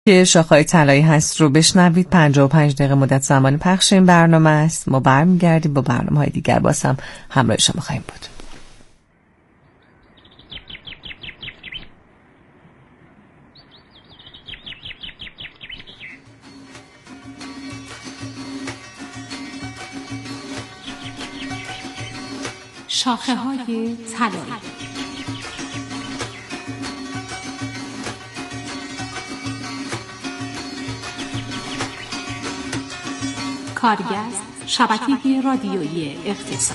که شاخه‌های طلایی هست رو بشنوید. 55 دقیقه مدت زمان پخش این برنامه است. ما برمیگردیم با برنامه‌های دیگر، باز هم همراه شما خواهیم بود. شاخه‌های طلایی. کارگست شبکه رادیویی اقتصاد.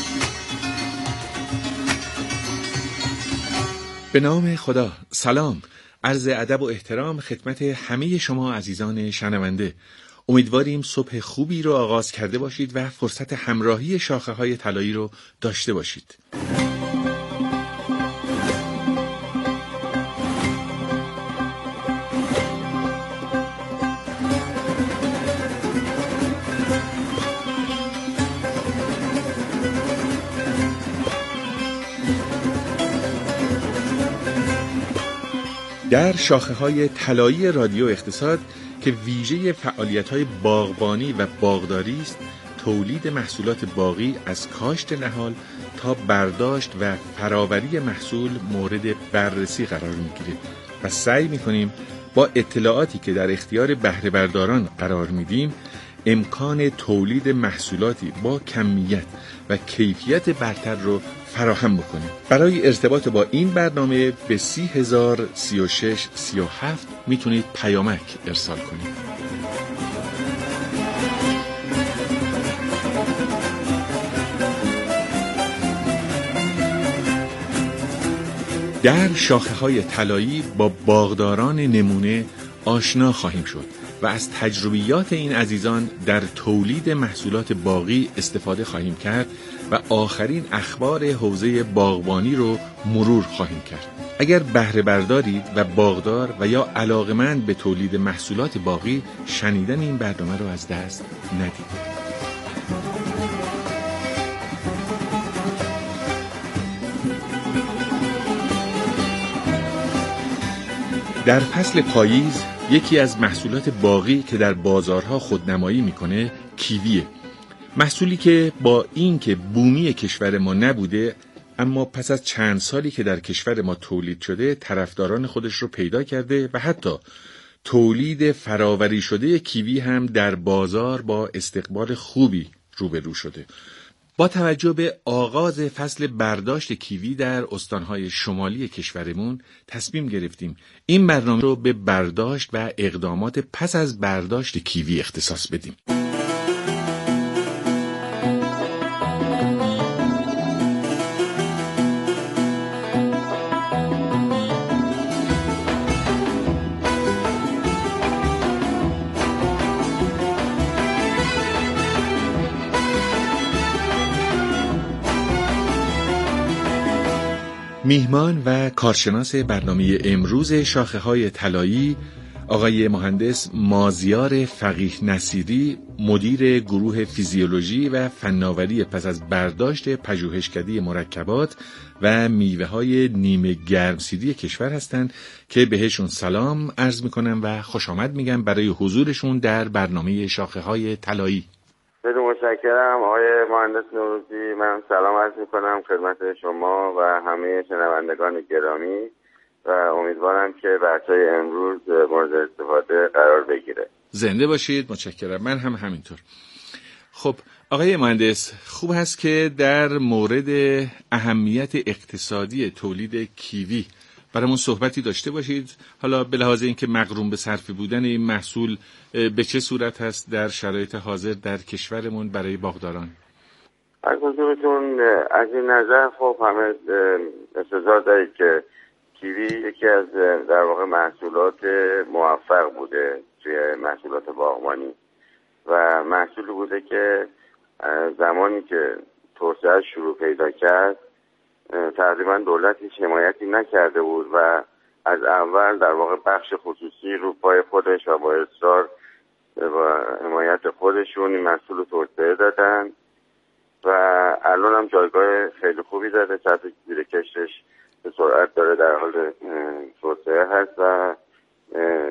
به نام خدا. سلام، عرض ادب و احترام خدمت همه شما عزیزان شنونده. امیدواریم صبح خوبی رو آغاز کرده باشید و فرصت همراهی شاخه‌های طلایی رو داشته باشید. در شاخه‌های طلایی رادیو اقتصاد که ویژه فعالیت‌های باغبانی و باغداری است، تولید محصولات باغی از کاشت نهال تا برداشت و فراوری محصول مورد بررسی قرار می‌گیره و سعی می‌کنیم با اطلاعاتی که در اختیار بهره برداران قرار میدیم امکان تولید محصولاتی با کمیت و کیفیت برتر رو فراهم بکنیم. برای ارتباط با این برنامه به 30,036,37 میتونید پیامک ارسال کنید. در شاخه‌های طلایی با باغداران نمونه آشنا خواهیم شد و از تجربیات این عزیزان در تولید محصولات باغی استفاده خواهیم کرد و آخرین اخبار حوزه باغبانی رو مرور خواهیم کرد. اگر بهره بردارید و باغدار و یا علاقه‌مند به تولید محصولات باغی، شنیدن این برنامه رو از دست ندید. در فصل پاییز یکی از محصولات باغی که در بازارها خودنمایی میکنه کیویه. محصولی که با این که بومی کشور ما نبوده، اما پس از چند سالی که در کشور ما تولید شده طرفداران خودش رو پیدا کرده و حتی تولید فراوری شده کیوی هم در بازار با استقبال خوبی روبرو شده. با توجه به آغاز فصل برداشت کیوی در استانهای شمالی کشورمون تصمیم گرفتیم این برنامه رو به برداشت و اقدامات پس از برداشت کیوی اختصاص بدیم. میهمان و کارشناس برنامه امروز شاخه‌های طلایی آقای مهندس مازیار فقیه نصیری، مدیر گروه فیزیولوژی و فناوری پس از برداشت پژوهشکده مرکبات و میوه‌های نیمه گرمسیری کشور هستند که بهشون سلام عرض میکنم و خوش آمد میگم برای حضورشون در برنامه شاخه‌های طلایی. خیلی متشکرم آقای مهندس نوروزی. من سلام عرض میکنم خدمت شما و همه شنوندگان گرامی و امیدوارم که بحث‌های امروز مورد استفاده قرار بگیره. زنده باشید. متشکرم. من هم همینطور. خب آقای مهندس، خوب هست که در مورد اهمیت اقتصادی تولید کیوی برامون صحبتی داشته باشید. حالا به لحاظ اینکه مقرون به صرفه بودن این محصول به چه صورت هست در شرایط حاضر در کشورمون برای باغداران؟ از حضورتون از این نظر خب همه انتظار دارید که کیوی یکی از در واقع محصولات موفق بوده توی محصولات باغبانی و محصولی بوده که زمانی که توسعه شروع پیدا کرد تقریبا دولت هیچ حمایتی نکرده بود و از اول در واقع بخش خصوصی رو پای خودش و با اصرار و حمایت خودشون این محصول توسعه دادن و الان هم جایگاه خیلی خوبی داره. سطح زیر کشتش به سرعت داره در حال توسعه هست و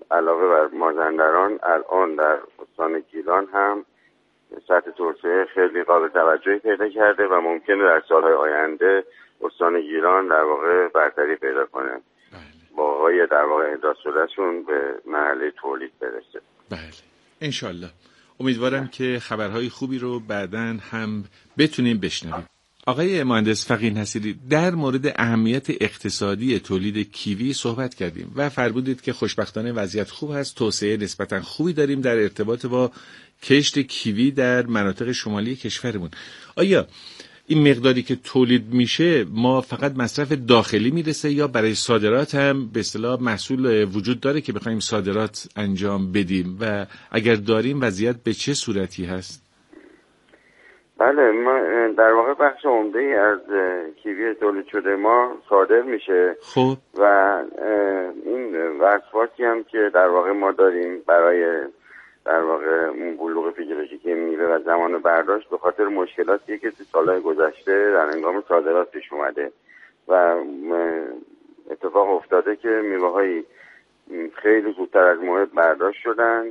علاوه بر مازندران الان در استان گیلان هم سطح توسعه خیلی قابل توجهی پیدا کرده و ممکنه در سالهای آینده استان گیلان در واقع برتری پیدا کنه، باغ‌های در واقع احداث شده‌شون به مرحله تولید برسه. بله انشالله. امیدوارم که خبرهای خوبی رو بعداً هم بتونیم بشنویم. آقای مهندس فقیه نصیری، در مورد اهمیت اقتصادی تولید کیوی صحبت کردیم و فرمودید که خوشبختانه وضعیت خوب هست، توسعه نسبتاً خوبی داریم در ارتباط با کشت کیوی در مناطق شمالی کشورمون. آیا این مقداری که تولید میشه ما فقط مصرف داخلی میرسه یا برای صادرات هم به اصطلاح محصول وجود داره که بخوایم صادرات انجام بدیم و اگر داریم وضعیت به چه صورتی هست؟ بله، ما در واقع بخش عمده‌ای از کیوی تولید شده ما صادر میشه. خب و این وصفاتی هم که در واقع ما داریم برای در واقع اون بلوغ فیزیولوژیکی میوه و زمان برداشت به خاطر مشکلاتی که تو سالهای گذشته در هنگام صادرات پیش اومده و اتفاق افتاده که میوه‌های خیلی زودتر از موعد برداشت شدن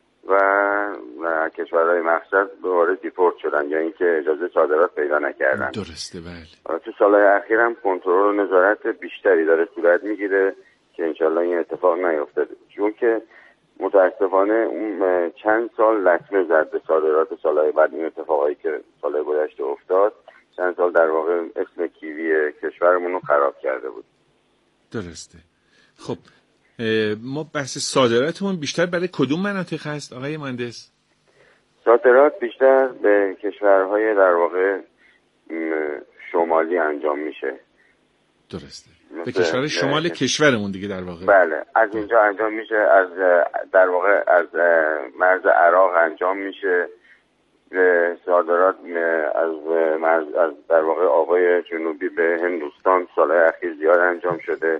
و کشورهای مقصد به وارد دیپورت شدن یا اینکه اجازه صادرات پیدا نکردن. درسته. بله. تو سالهای اخیر هم کنترل و نظارت بیشتری داره صورت میگیره که انشالله این اتفاق نیفتاده، چون که متاسفانه اون چند سال لطمه زد به صادرات سالهای بعد. این اتفاقایی که سالهای گذشته افتاد چند سال در واقع اسم کیوی کشورمون رو خراب کرده بود. درسته. خب ما بحث صادراتمون بیشتر برای کدوم مناطق هست آقای مهندس؟ صادرات بیشتر به کشورهای در واقع شمالی انجام میشه. درسته. به کشور شمال کشورمون دیگه در واقع. بله، از اینجا انجام میشه، از در واقع از مرز عراق انجام میشه. صادرات از در واقع آبای جنوبی به هندوستان سالهای اخیر زیاد انجام شده.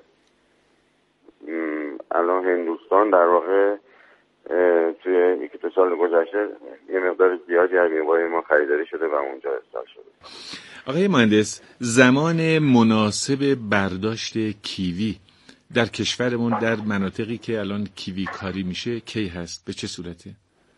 الان هندوستان در واقع توی یکی دو سال گذشته یه مقدار زیادی از میوه‌های ما خریداری شده و اونجا ارسال شده. آقای مهندس، زمان مناسب برداشت کیوی در کشورمون در مناطقی که الان کیوی کاری میشه کی هست؟ به چه صورته؟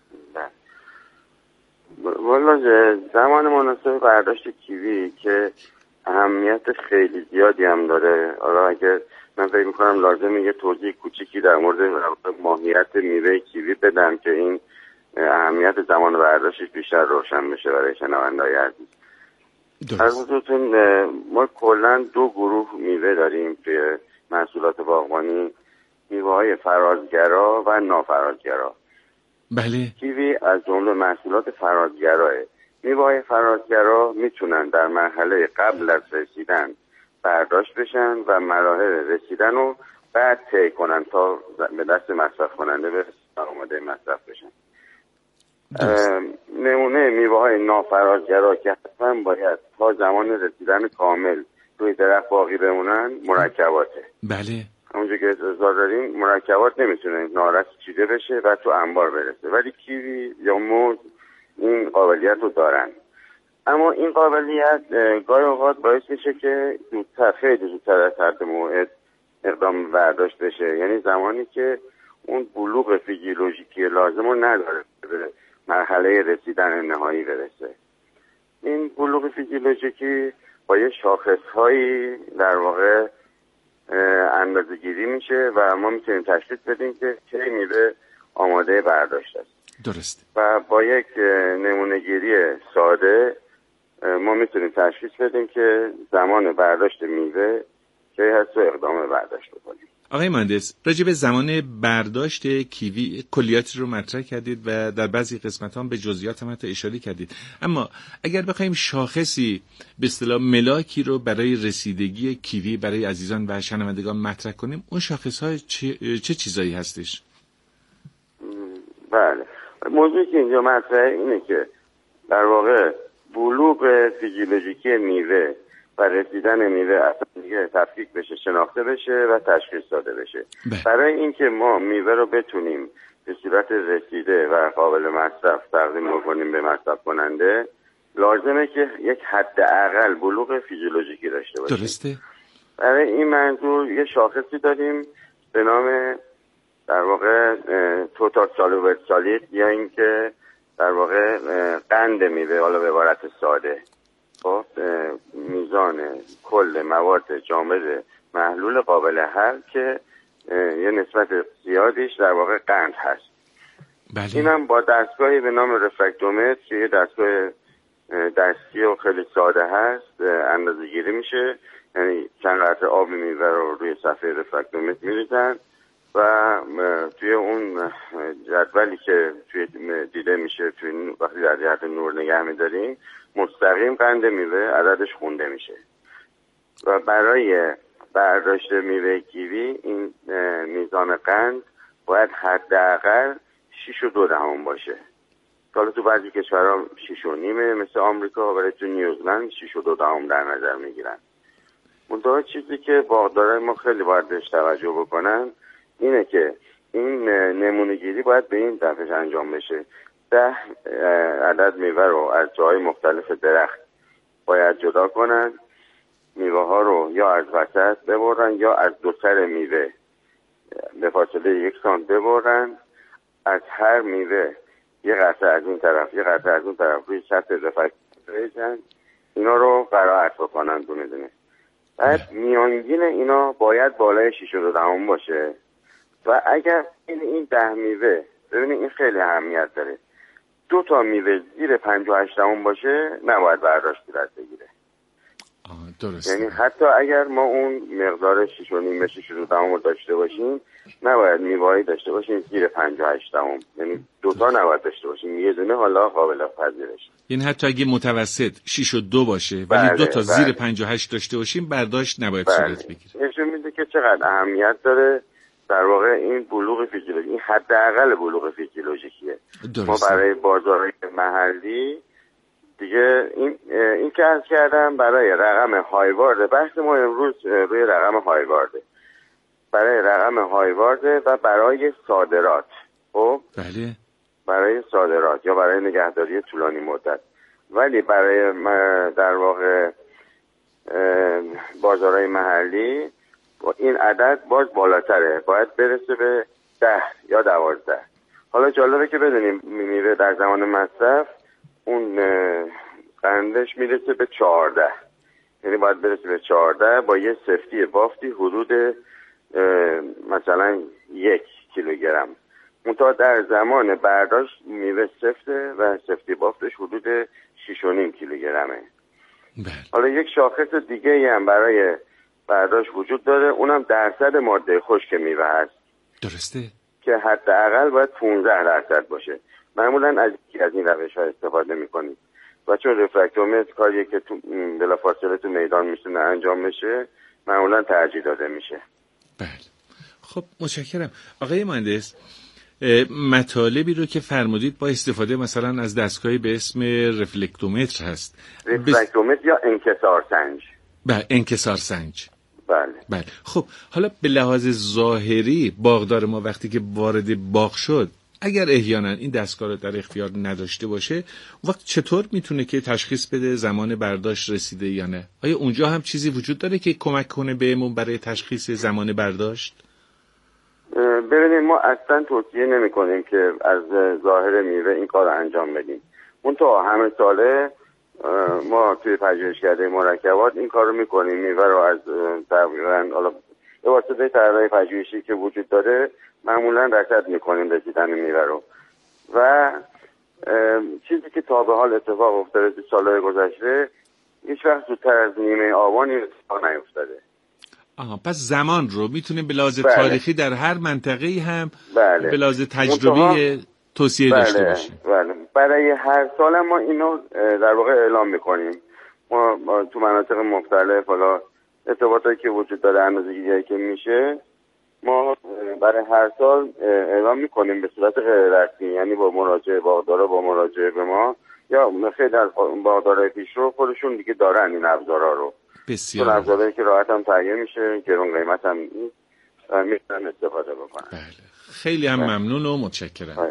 والا زمان مناسب برداشت کیوی که اهمیت خیلی زیادی هم داره. حالا اگر من فکر میکنم لازمه یه توضیح کوچیکی در مورد ماهیت میوه کیوی بدم که این اهمیت زمان برداشتش بیشتر روشن بشه برای شنونده‌های عزیز. از حضورتون ما کلا دو گروه میوه داریم توی محصولات باغبانی، میوه‌های فرازگرا و نافرازگرا. بله. کیوی از جمله محصولات فرازگراه. میوه‌های فرازگرا میتونن در مرحله قبل از رسیدن برداشت بشن و مراحل رسیدن رو بعد طی کنن تا به دست مصرف کننده برسن و آماده مصرف بشن. نمونه میوه‌های نافرازگرا که حتما باید تا زمان رسیدن کامل روی درخت باقی بمونن مرکباته. بله. همونجور که انتظار داریم مرکبات نمیتونه نارس چیده بشه و تو انبار برسه، ولی کیوی یا موز این قابلیت رو دارن. اما این قابلیت گاهی اوقات باعث میشه که خیلی زودتر از حد موعد اقدام برداشت بشه، یعنی زمانی که اون بلوغ فیزیولوژیکی لازم رو نداره به مرحله رسیدن نهایی برسه. این بلوغ فیزیولوژیکی با یه شاخصهایی در واقع اندازه گیری میشه و ما میتونیم تشخیص بدیم که چه میوه آماده برداشت است. درست. و با یک نمونه گیری ساده ما میتونیم تشخیص بدیم که زمان برداشت میوه کی هست و اقدام برداشت بکنیم. آقای مهندس، راجع به زمان برداشت کیوی کلیاتی رو مطرح کردید و در بعضی قسمت‌ها به جزئیات هم حتی اشاره کردید، اما اگر بخوایم شاخصی به اصطلاح ملاکی رو برای رسیدگی کیوی برای عزیزان و شنوندگان مطرح کنیم، اون شاخص‌ها چه چیزایی هستش؟ بله، موضوعی که اینجا مطرحه اینه که در واقع بلوغ فیزیولوژیکی میوه و رسیدن میوه اصلا دیگه تفکیک بشه، شناخته بشه و تشخیص داده بشه. برای اینکه ما میوه رو بتونیم به صورت رسیده و قابل مصرف تقدیم بکنیم به مصرف کننده، لازمه که یک حداقل بلوغ فیزیولوژیکی داشته باشیم. درسته. برای این منظور یه شاخصی داریم به نام در واقع توتال سالوبل سالید یا اینکه در واقع قند میوه، حالا به عبارت ساده، خب میزان کل مواد جامد محلول قابل حل که یه نسبت زیادیش در واقع قند هست. بله. اینم با دستگاهی به نام رفرکتومتر که یه دستگاه دستی و خیلی ساده هست اندازه گیری میشه. یعنی چند قطره آب میوه رو روی صفحه رفرکتومتر میریزن و توی اون جدولی که توی دیده میشه توی وقتی در جهت نور نگه میداریم مستقیم قند میوه عددش خونده میشه و برای برداشت میوه کیوی این میزان قند باید حداقل 6.2 باشه. حالا تو بعضی کشورها 6.5 مثل آمریکا، ولی تو نیوزلند 6.2 در نظر میگیرن. منتها چیزی که باغدارای ما خیلی باید بهش توجه بکنن اینه که این نمونه‌گیری باید به این روش انجام بشه. 10 عدد میوه رو از جای مختلف درخت باید جدا کنن. میوه ها رو یا از وسط ببرن یا از دو سر میوه به فاصله 1 سانت ببرن. از هر میوه یه قطعه از این طرف یه قطعه از اون طرف روی سطح رفرکتومتر بریزن. اینا رو قرائت بکنن دونه دونه. بعد میانگین اینا باید بالای 6.2 باشه و اگر این 10 میوه، ببینید این خیلی اهمیت داره، 2 تا میوه زیر 58 باشه نباید برداشت صورت بگیره. درسته. یعنی حتی اگر ما اون مقدار 6.5 به 6.2 رو داشته باشیم نباید میوه‌ای داشته باشیم زیر 58. یعنی 2 تا نباید داشته باشیم، یه دونه حالا قابل پذیرش. یعنی حتی اگه متوسط 6.2 باشه ولی 2 تا زیر 58 داشته باشیم برداشت نباید صورت بگیره. نشون میده که چقدر اهمیت داره در واقع این بلوغ فیزیولوژی، این حداقل بلوغ فیزیولوژیکه. ما برای بازارهای محلی دیگه این که عرض کردم برای رقم هایوارد، بحث ما امروز روی رقم هایوارده، برای رقم هایوارده و برای صادرات. خب بله، برای صادرات یا برای نگهداری طولانی مدت. ولی برای در واقع بازارهای محلی این عدد باز بالاتره، باید برسه به 10 یا 12. حالا جالبه که بدونیم میوه در زمان مصرف اون قندش میرسه به 14، یعنی باید برسه به 14 با یه سفتی بافتی حدود مثلا 1 کیلوگرم. منتها در زمان برداشت میوه سفته و سفتی بافتش حدود 6.5 کیلوگرمه. حالا یک شاخص دیگه هم برای برداشت وجود داره، اونم درصد ماده خشک میوه هست. درسته. که حداقل باید 15% باشه. معمولا از این روش‌ها استفاده می‌کنیم و چون رفرکتومتر کاریه که بلافاصله تو میدان میتونه انجام بشه معمولا ترجیح داده میشه. بله. خب متشکرم آقای مهندس. مطالبی رو که فرمودید با استفاده مثلا از دستگاهی به اسم رفلکتومتر هست، رفلکتومتر یا انکسار سنج. بله، انکسار سنج. بله. خب حالا به لحاظ ظاهری باغدار ما وقتی که وارد باغ شد اگر احیانا این دستگاه رو در اختیار نداشته باشه وقت چطور میتونه که تشخیص بده زمان برداشت رسیده یا نه؟ آیا اونجا هم چیزی وجود داره که کمک کنه بهمون برای تشخیص زمان برداشت؟ ببینید ما اصلا توصیه نمی کنیم که از ظاهر میوه این کار رو انجام بدیم. منتها همه ساله ما توی پژوهشکده مرکبات این کار رو میکنیم. میوه رو از تقریبا حالا به واسطه طرح‌های پژوهشی که وجود داره معمولا رصد میکنیم رسیدن میوه رو و چیزی که تا به حال اتفاق افتاده تو سالهای گذشته هیچ وقت زودتر از نیمه آبان این اتفاق نیفتاده. پس زمان رو میتونیم به لحاظ تاریخی در هر منطقه‌ای هم به لحاظ تجربی توصیه داشته باشیم. بله. برای هر سال ما اینو در واقع اعلام میکنیم. ما تو مناطق مختلف حالا ارتباطاتی که وجود داره اندازه‌گیری که میشه ما برای هر سال اعلام میکنیم به صورت غیر رسمی، یعنی با مراجعه باغدارا با مراجعه به ما یا خیلی از باغدارای پیشرو خودشون دیگه دارن این ابزارا رو. بسیار. چون ابزارایی که راحت هم تهیه میشه، گرون قیمت هم میتونن استفاده بکنن. بله. خیلی هم ممنون و متشکرم.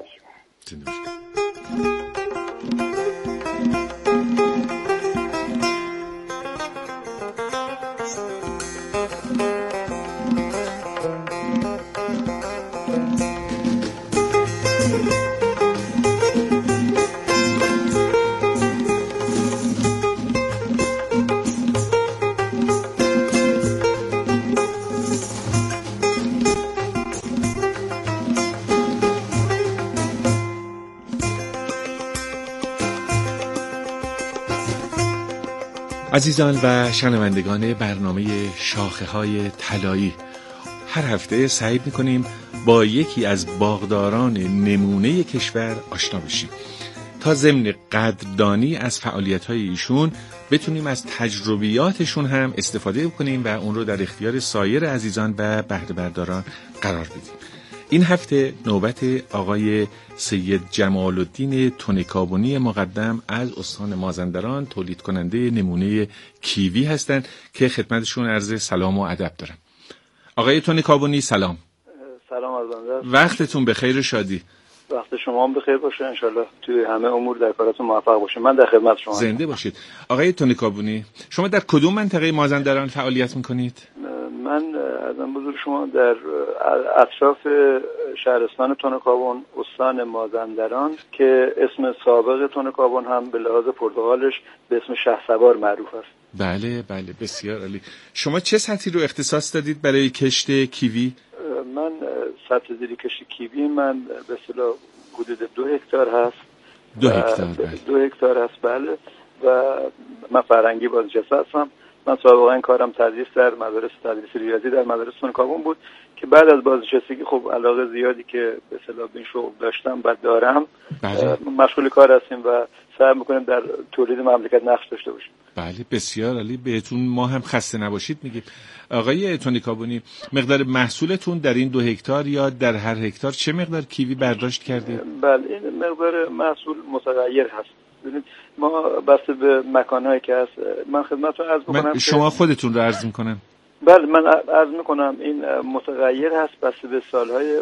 عزیزان و شنوندگان برنامه شاخه‌های طلایی، هر هفته سعی می‌کنیم با یکی از باغداران نمونه کشور آشنا بشیم تا ضمن قدردانی از فعالیت‌های ایشون بتونیم از تجربیاتشون هم استفاده کنیم و اون رو در اختیار سایر عزیزان و بهره برداران قرار بدیم. این هفته نوبت آقای سید جمال الدین تونکابونی مقدم از استان مازندران، تولید کننده نمونه کیوی هستند که خدمتشون عرض سلام و ادب دارم. آقای تونکابونی سلام. سلام از بنده. وقتتون بخیر و شادی. وقت شما هم بخیر باشه انشالله، توی همه امور در کاراتون موفق باشید. من در خدمت شما. زنده باشید. آقای تونکابونی، شما در کدوم منطقه مازندران فعالیت میکنید؟ من ازم بزرگ شما در اطراف شهرستان تونکابون، استان مازندران که اسم سابق تونکابون هم به لحاظ پرتغالش به اسم شهسوار معروف است. بله بله، بسیار عالی. شما چه سطحی رو اختصاص دادید برای کشت کیوی؟ من سطح زیر کشت کیوی من به اصطلاح حدود 2 هکتار هست. 2 هکتار بله. 2 هکتار هست بله. و من فرهنگی بازنشسته هستم. من سابقا کارم تدریس در مدارس تدریس ریاضی در مدارس تونکابون بود که بعد از بازنشستگی خب علاقه زیادی که به اصطلاح به این شغل داشتم و دارم مشغول کار هستیم و سعی می‌کنیم در تولید مملکت نقش داشته باشیم. بله بسیار عالی. بهتون ما هم خسته نباشید میگیم. آقای تونکابونی، مقدار محصولتون در این 2 هکتار یا در هر هکتار چه مقدار کیوی برداشت کردید؟ بله این مقدار محصول متغیر هست. ببینید ما بسته به مکانهایی که هست، من خدمتتون عرض می‌کنم شما خودتون رو عرض می‌کنم. بله من عرض می‌کنم این متغیر هست بسته به سالهای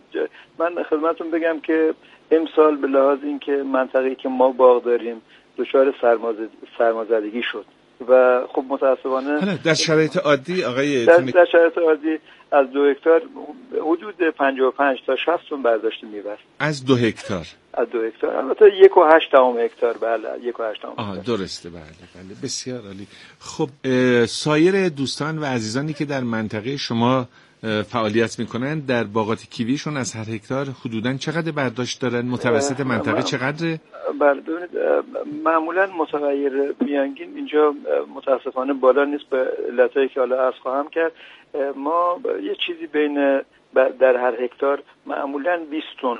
من خدمتتون بگم که امسال به لحاظ اینکه منطقه‌ای که ما باغ داریم دچار سرمازدگی شد و خب متأسفانه در شرایط عادی آقای در شرایط عادی از 2 هکتار حدود 55 تا 60 تن برداشت می‌برد. از 2 هکتار؟ از 2 هکتار البته 1.8 هکتار. بله 1.8 هکتار. درسته. بله بله بسیار عالی. خب سایر دوستان و عزیزانی که در منطقه شما فعالیت میکنن در باغات کیویشون از هر هکتار حدوداً چقدر برداشت دارن؟ متوسط منطقه چقدره؟ بله ببینید معمولاً متغیر میانگین اینجا متاسفانه بالا نیست به علتایی که حالا عرض خواهم کرد. ما یه چیزی بین در هر هکتار معمولاً 20 تن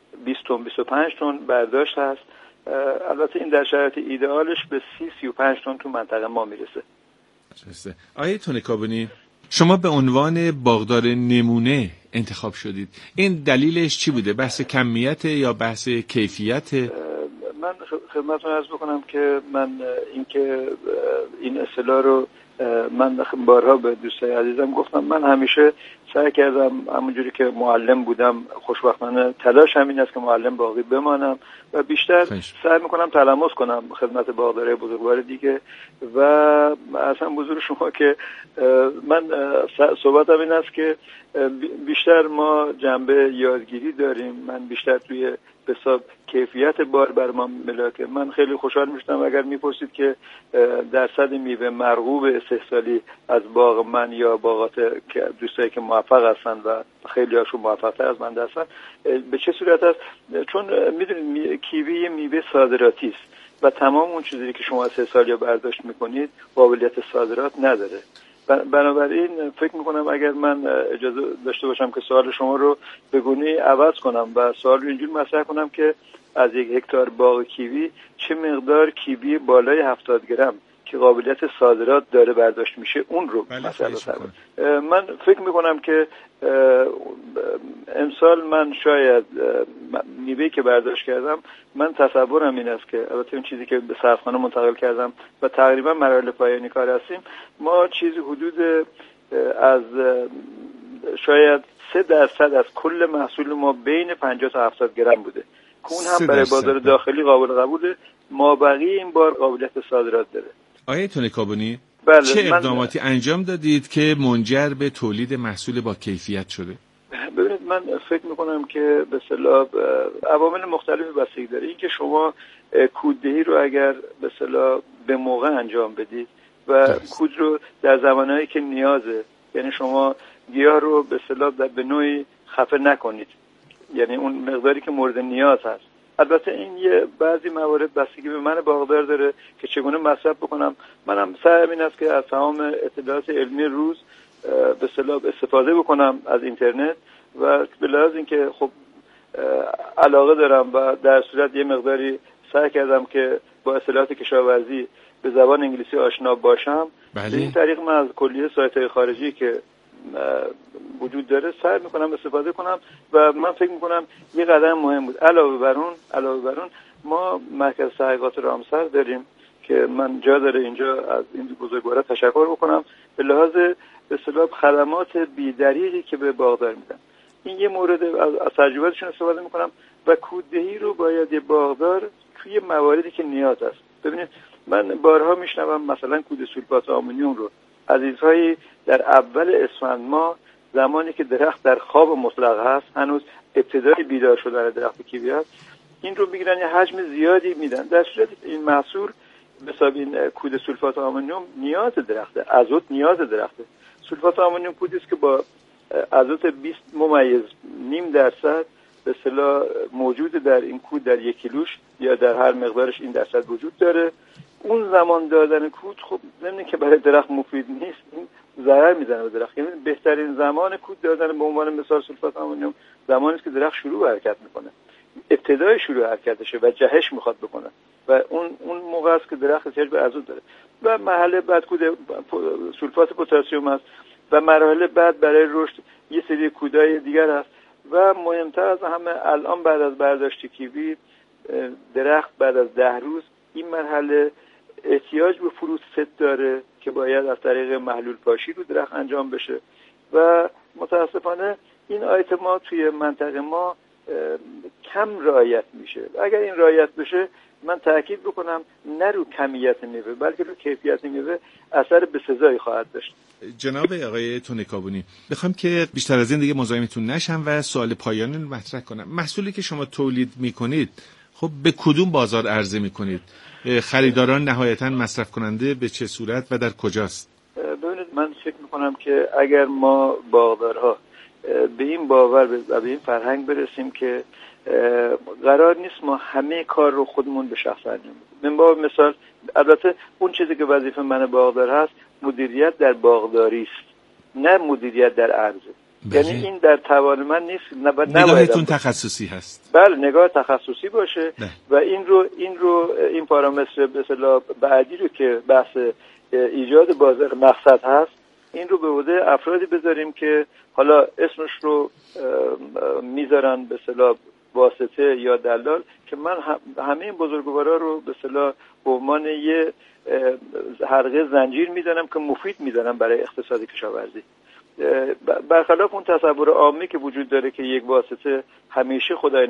25 تن برداشت هست. البته این در شرایط ایدئالش به 35 تن تو منطقه ما میرسه. درسته. آقای تونکابونی، شما به عنوان باغدار نمونه انتخاب شدید. این دلیلش چی بوده؟ بحث کمیت یا بحث کیفیت؟ من خدمتتون عرض بکنم که من این اصطلاح رو من بارها به دوستای عزیزم گفتم. من همیشه سعی کردم همونجوری که معلم بودم، خوشبختانه تلاش همین است که معلم باقی بمانم و بیشتر سعی میکنم تلمس کنم خدمت باغدارای بزرگوار دیگه. و اصلا بزرگ شما که من صحبتم این است که بیشتر ما جنبه یادگیری داریم. من بیشتر توی حساب کیفیت بار بر ما ملاکه. من خیلی خوشحال میشدم اگر میپرسید که درصد میوه مرغوب استحصالی از باغ من یا باغات دوستایی که موفق هستن و خیلی هاشون موفق‌تر از من هستن به چه صورت است؟ چون میدونید کیوی میوه صادراتی است و تمام اون چیزی که شما استحصالی برداشت میکنید قابلیت صادرات نداره. بنابراین فکر میکنم اگر من اجازه داشته باشم که سوال شما رو به گونه‌ای عوض کنم و سوال رو اینجور مطرح کنم که از 1 هکتار باغ کیوی چه مقدار کیوی بالای 70 گرم که قابلیت صادرات داره برداشت میشه اون رو مثلا من فکر میکنم که امسال من شاید میوه‌ای که برداشت کردم، من تصورم این است که البته اون چیزی که به صرفخانه منتقل کردم و تقریبا مراحل پایانی کار هستیم، ما چیزی حدود از شاید 3% از کل محصول ما بین 50 تا 70 گرم بوده که اون هم برای بازار داخلی قابل قبوله. مابقی این بار قابلیت صادرات داره. آقای تونکابونی، بله، چه اقداماتی انجام دادید که منجر به تولید محصول با کیفیت شده؟ ببینید من فکر میکنم که به اصطلاح عوامل مختلفی بستگی داره. این که شما کوددهی رو اگر به اصطلاح به موقع انجام بدید و کود رو در زمانهایی که نیازه، یعنی شما گیاه رو به اصطلاح به نوعی خفه نکنید، یعنی اون مقداری که مورد نیاز هست البته این یه بعضی موارد بستگی به من باغدار داره که چگونه مصرف بکنم. منم سعیم این است که از تمام اطلاعات علمی روز به اصطلاح استفاده بکنم از اینترنت و به لحاظ اینکه خب علاقه دارم و در صورت یه مقداری سعی کردم که با اصطلاحات کشاورزی به زبان انگلیسی آشنا باشم. بله. به این طریق من از کلیه سایت‌های خارجی که وجود داره سعی میکنم استفاده کنم و من فکر میکنم یه قدم مهم بود. علاوه بر اون ما مرکز تحقیقات رامسر داریم که من جا داره اینجا از این بزرگوارا تشکر بکنم به لحاظ به اصطلاح خدمات بی‌دریغی که به باغدار میدن. این یه مورد از تجربهشون استفاده میکنم و کوددهی رو باید یه باغدار توی مواردی که نیاز است. ببینید من بارها میشنوم مثلا کود سولفات آمونیوم رو عزیزهایی در اول اسفند ماه زمانی که درخت در خواب مطلق هست، هنوز ابتدای بیدار شدن درخت کیوی هست، این رو میگیرن یه حجم زیادی میدن، در صورتی این محصول حساب این کود سولفات آمونیوم نیاز درخته، ازوت نیاز درخته. سولفات آمونیوم کودی است که با ازوت 20.5% به اصطلاح موجود در این کود در یک کیلوش یا در هر مقدارش این درصد وجود داره. اون زمان دادن کود خب ضمن که برای درخت مفید نیست، این ضرر میزنه به درخت. یعنی بهترین زمان کود دادن به عنوان مثال سولفات آمونیوم زمانی است که درخت شروع به حرکت میکنه، ابتدای شروع حرکتشه و جهش میخواد بکنه و اون موقع است که درخت احتیاج به ازوت داره. و مرحله بعد کود سولفات پتاسیم است و مراحل بعد برای رشد یه سری کودهای دیگر هست و مهمتر از همه الان بعد از برداشت کیوی درخت بعد از 10 روز این مرحله احتیاج به فروت ست داره که باید از طریق محلول پاشی رو درخت انجام بشه و متاسفانه این آیتما توی منطقه ما کم رعایت میشه. اگر این رعایت بشه من تاکید بکنم نه رو کمیت میوه بلکه رو کیفیت میوه اثر بسزایی خواهد داشت. جناب آقای تونکابونی، بخوام که بیشتر از این دیگه مزاحمتون نشم و سوال پایانی رو مطرح کنم. محصولی که شما تولید میکنید خب به کدوم بازار عرضه میکنید؟ خریداران نهایتاً مصرف کننده به چه صورت و در کجاست؟ ببینید من فکر میکنم که اگر ما باغدارها به این باور و به این فرهنگ برسیم که قرار نیست ما همه کار رو خودمون به شخص انجام بدیم. من با مثال البته اون چیزی که وظیفه من باغدار هست مدیریت در باغداری است نه مدیریت در عرضه. یعنی این در توان من نیست. نگاهتون تخصصی هست. بله نگاه تخصصی باشه نه. و این پارامتر به اصطلاح بعدی رو که بحث ایجاد بازار مقصد هست این رو به عهده افرادی بذاریم که حالا اسمش رو میذارن به اصطلاح واسطه یا دلال که من همه این بزرگوارا رو به اصطلاح به عنوان یه حلقه زنجیر میدانم که مفید میدانم برای اقتصاد کشاورزی. برخلاف اون تصور عامی که وجود داره که یک واسطه همیشه خدای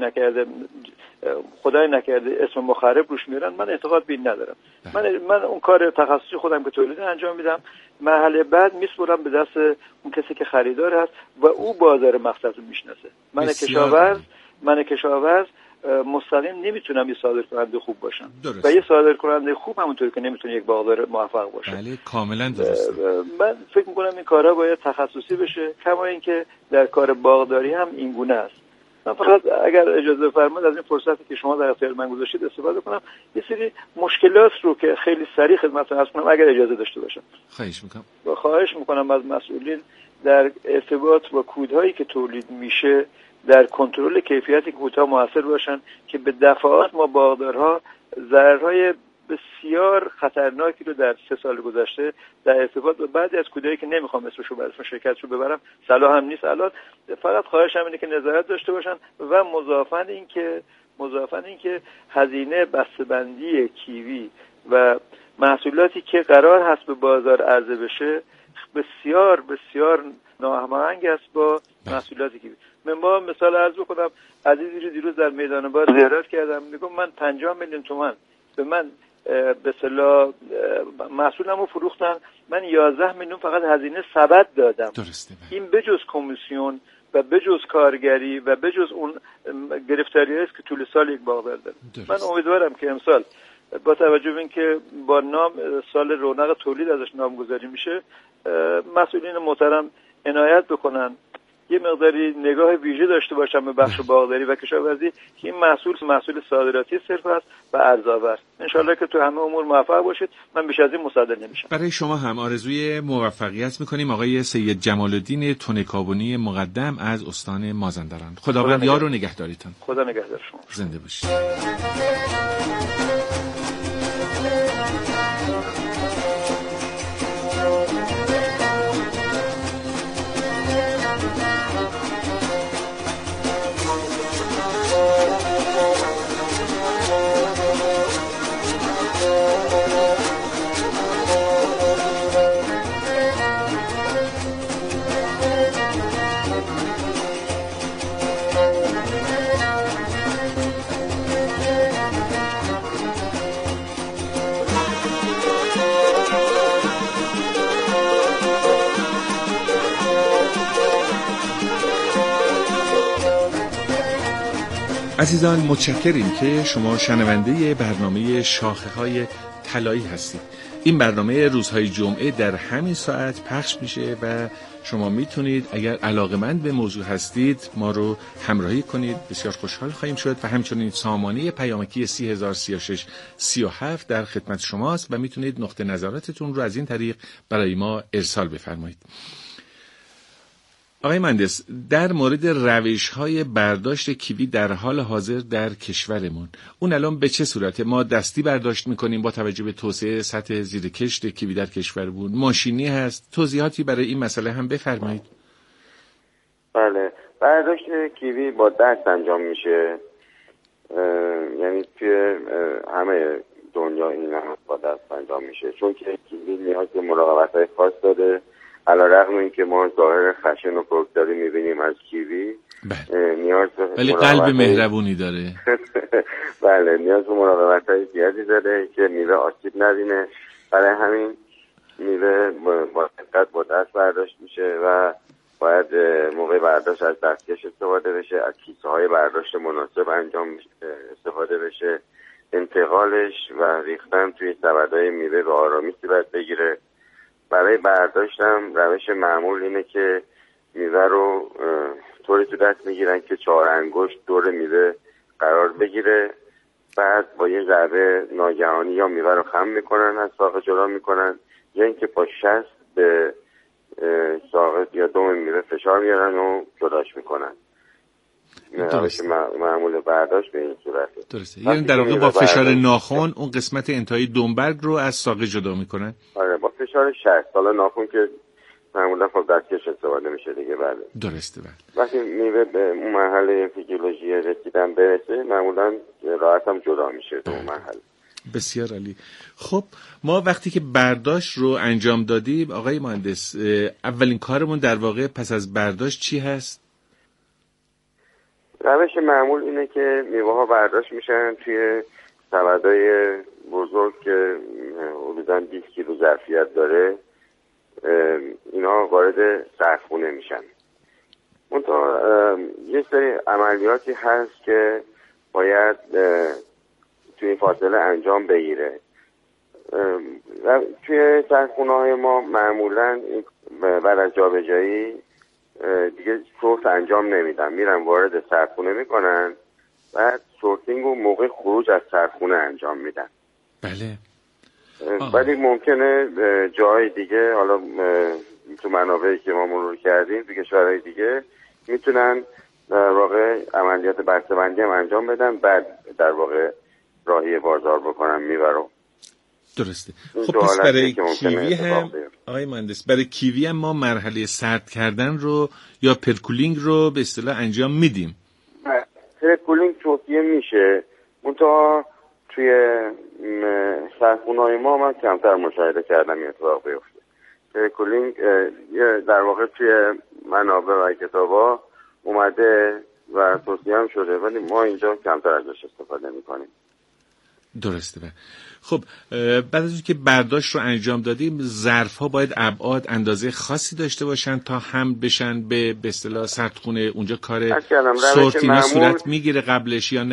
نکرده اسم مخرب روش میارن، من اعتقاد به این ندارم. من اون کار تخصصی خودم که تولید انجام میدم، مرحله بعد میسپرم به دست اون کسی که خریدار هست و او بازار مقصد رو میشناسه. من کشاورز مستقیم نمیتونم یه صادرکننده خوب باشم درست. و یه صادرکننده خوب همونطور که نمیتونه یک باغدار موفق باشه. بله کاملا درسته. من فکر میکنم این کارا باید تخصصی بشه کما اینکه در کار باغداری هم این گونه است. من فقط اگر اجازه بفرمایید از این فرصتی که شما در اختیار من گذاشتید استفاده کنم یه سری مشکلات رو که خیلی سریع خدمتتون عرض کنم اگر اجازه داشته باشم. خواهش میکنم از مسئولین در ارتباط با کودهایی که تولید میشه در کنترل کیفیت کودها موثر باشن که به دفعات ما باغدارها ضررهای بسیار خطرناکی رو در 3 سال گذشته در ارتباط با بعضی از کودهایی که نمیخوام اسمشو اسم شرکتشو ببرم صلاح هم نیست الان، فقط خواهشم اینه که نظارت داشته باشن و مضافاً اینکه هزینه بسته‌بندی کیوی و محصولاتی که قرار هست به بازار عرضه بشه بسیار بسیار ناهماهنگ است با محصولاتی کیوی. من با مثال عرض بکنم، عزیزی رو دیروز در میدان بار زیارت کردم، میگم من 50 میلیون تومان به من به اصطلاح محصولمو فروختن، من 11 میلیون فقط هزینه سبد دادم. درسته. این بجز کمیسیون و بجز کارگری و بجز اون گرفتاری‌هایی است که طول سال یک باغدار داره. من امیدوارم که امسال با توجه به اینکه با نام سال رونق تولید ازش نامگذاری میشه، مسئولین محترم عنایت بکنن یه مقداری نگاه ویژه داشته باشن به بخش باغداری و کشاورزی که این محصول صادراتی صرف است و ارزآور. ان شاءالله که تو همه امور موفق باشید. من بیش از این مصدق نمیشم. برای شما هم آرزوی موفقیت میکنیم. آقای سید جمال الدین تونکابونی مقدم از استان مازندران. خداوند یار و نگهداریتون. خدا نگهدار شما. زنده باشید. عزیزان متشکریم که شما شنونده برنامه شاخه‌های طلایی هستید. این برنامه روزهای جمعه در همین ساعت پخش میشه و شما میتونید اگر علاقه‌مند به موضوع هستید ما رو همراهی کنید. بسیار خوشحال خواهیم شد و همچنین سامانه پیامکی 30036 37 در خدمت شماست و میتونید نقطه نظراتتون رو از این طریق برای ما ارسال بفرمایید. آقای مهندس، در مورد روش‌های برداشت کیوی در حال حاضر در کشورمون، اون الان به چه صورته؟ ما دستی برداشت میکنیم با توجه به توسعه سطح زیرکشت کیوی در کشورمون، ماشینی هست؟ توضیحاتی برای این مسئله هم بفرمایید. بله، برداشت کیوی با دست انجام میشه، یعنی توی همه دنیا این هم با دست انجام میشه، چون که کیوی نیاز به مراقبت‌های خاص داره. علیرغم اینکه ما ظاهر خشن و پرکداری میبینیم از کیوی، نیاز به ولی قلب مهربونی داره. بله، نیاز به مراقبت‌های زیادی داره که میوه آسیب نبینه. برای همین میوه با دقت با دست برداشت میشه و باید موقع برداشت از دستکش استفاده بشه، از کیسه‌های برداشت مناسب انجام استفاده بشه. انتقالش و ریختن توی سبدهای میوه به آرامی صورت بگیره. برای برداشتم روش معمول اینه که میوه رو طوری تو دست میگیرن که 4 انگشت دور میوه قرار بگیره، بعد با یه ضربه ناگهانی یا میوه رو خم میکنن، از ساق جدا میکنن، یا اینکه با شست به ساق یا دم میوه فشار میارن و جداش میکنن. روش معمول برداشت به این صورته. درسته. یعنی در واقع با فشار ناخن اون قسمت انتهای دنبرگ رو از ساقه جدا میکنن؟ آره، با فشار شست. حالا ناخن که معمولا خب دستکش استفاده میشه دیگه. بله درسته. بله. وقتی میوه به اون مرحله فیزیولوژی رسیدن برسه معمولا راحت هم جدا میشه تو اون مرحله. بسیار عالی. خب ما وقتی که برداشت رو انجام دادیم آقای مهندس، اولین کارمون در واقع پس از برداشت چی هست؟ روش معمول اینه که میوه ها برداشت میشن توی سبدهای بزرگ که حدوداً 20 کیلو ظرفیت داره. اینا وارد سردخونه میشن. منتها یه سری عملیاتی هست که باید توی این فاصله انجام بگیره. توی سردخونه های ما معمولاً بعد از جابجایی دیگه سورت انجام نمیدن، میرن وارد سردخونه میکنن، بعد سورتینگ رو موقع خروج از سردخونه انجام میدن. بله. ولی ممکنه جای دیگه، حالا تو منابعی که ما مرور کردیم تو کشورهای دیگه، میتونن در واقع عملیات بسته‌بندی هم انجام بدن، بعد در واقع راهی بازار بکنن میوه رو. درسته. خب پس برای کیوی هم آقای مهندس، برای کیوی هم ما مرحله سرد کردن رو یا پرکولینگ رو به اصطلاح انجام میدیم. پرکولینگ توصیه میشه، منتها توی سردخونه‌های ما من کمتر مشاهده کردم این اتفاق بیفته. پرکولینگ در واقع توی منابع و کتابا اومده و توصیه هم شده، ولی ما اینجا کمتر ازش استفاده میکنیم. درسته. خب بعد از اینکه برداشت رو انجام دادیم، ظرف‌ها باید ابعاد اندازه خاصی داشته باشن تا حمل بشن به اصطلاح سردخونه؟ اونجا کار سورتینگ صورت میگیره قبلش یا نه؟